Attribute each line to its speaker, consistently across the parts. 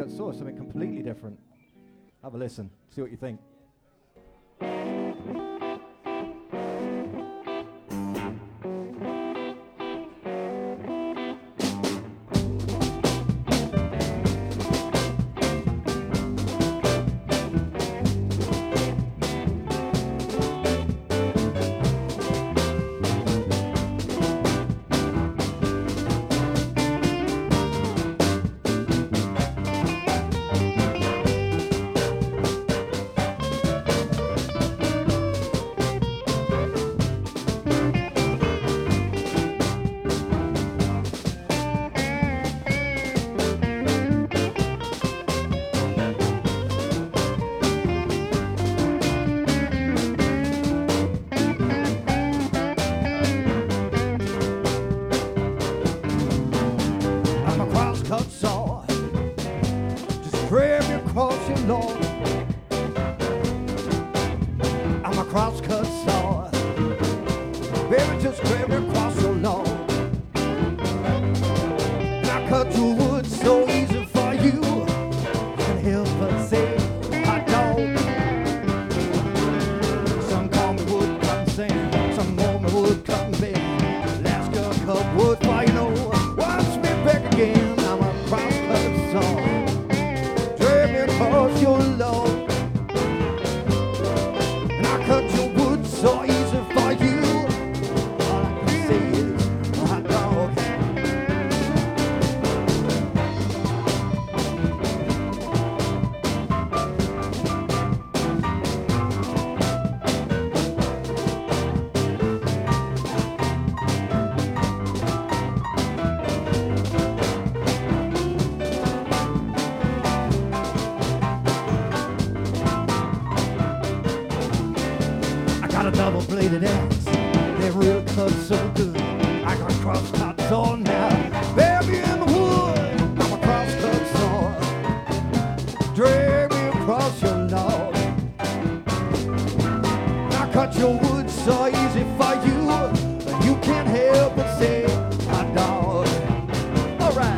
Speaker 1: cut saw is something completely different. Have a listen, see what you think. Cut saw, just grab me across your lawn. I'm a cross-cut saw, baby, just grab me across your lawn. And I cut your wood so easy for you, can't help but say, hot dog. Some call me wood cutting sand, some call me wood cutting bed. Last girl cut wood for you know, watch me back again. Drag me across your lawn, and I cut your wood so easy for you. All I can say is hot dog. Got a double-bladed axe, they real cut so good. I got cross-cut saw now, baby in the wood. I'm a cross-cut saw, drag me across your lawn. I cut your wood so easy for you, and you can't help but say, hot dog. All right.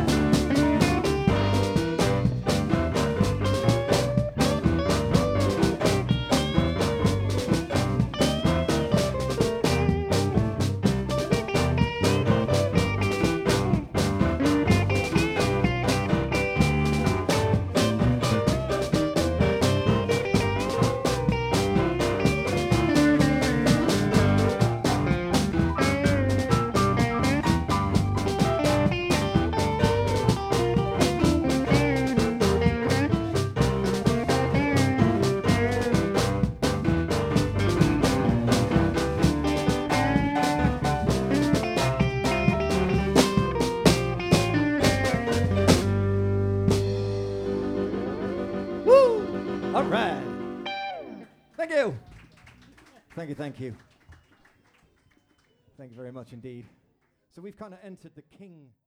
Speaker 1: All right. Thank you. Thank you, thank you. Thank you very much indeed. So we've kind of entered the King